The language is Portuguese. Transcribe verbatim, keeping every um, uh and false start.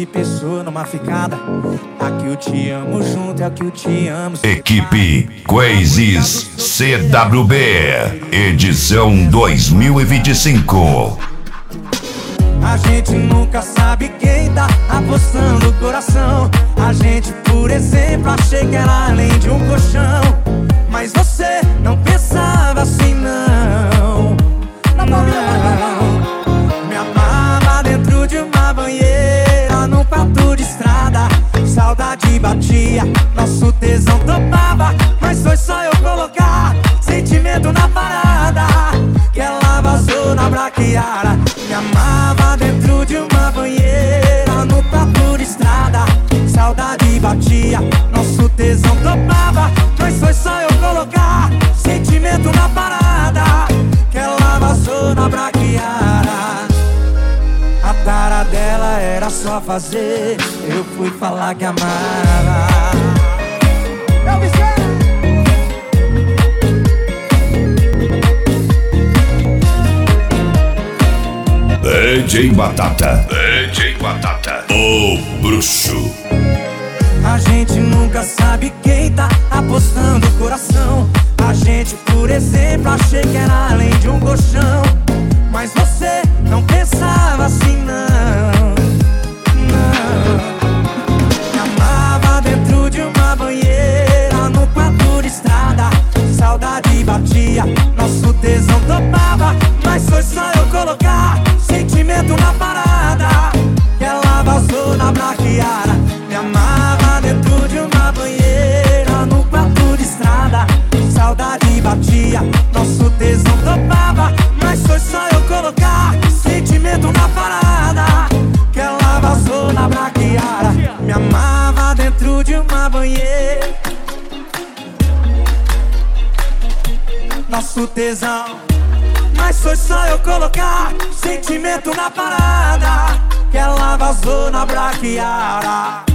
de pessoa numa ficada. Aqui eu te amo junto, é o que eu te amo. Equipe Quazies C W B, edição dois mil e vinte e cinco. A gente nunca sabe quem tá apostando o coração. A gente, por exemplo, achei que era além de um colchão. Mas você não pensava assim, não. Não, não. Me amava dentro de uma banheira, num quarto de estrada. Saudade batia, nosso tesão topava. Mas foi só eu colocar sentimento na parada que ela vazou na braquiara. Me amava dentro de uma banheira, no quarto de estrada. Saudade batia, nosso tesão topava. Mas foi só eu colocar sentimento na parada que ela vazou na braquiara. A tara dela era só fazer, eu fui falar que amava. Eu me D J Batata, D J Batata, o bruxo. A gente nunca sabe quem tá apostando o coração. A gente, por exemplo, achei que era além de um colchão. Mas você não pensava assim, não. Não. Me amava dentro de uma banheira, no quarto de estrada. Saudade batia, nosso tesão topava. Mas foi só eu colocar sentimento na parada que ela vazou na braquiara. Me amava dentro de uma banheira, no quarto de estrada. Saudade batia, nosso tesão topava. Mas foi só eu colocar sentimento na parada que ela vazou na braquiara. Me amava dentro de uma banheira, nosso tesão. Mas foi só eu colocar sentimento na parada que ela vazou na braquiara.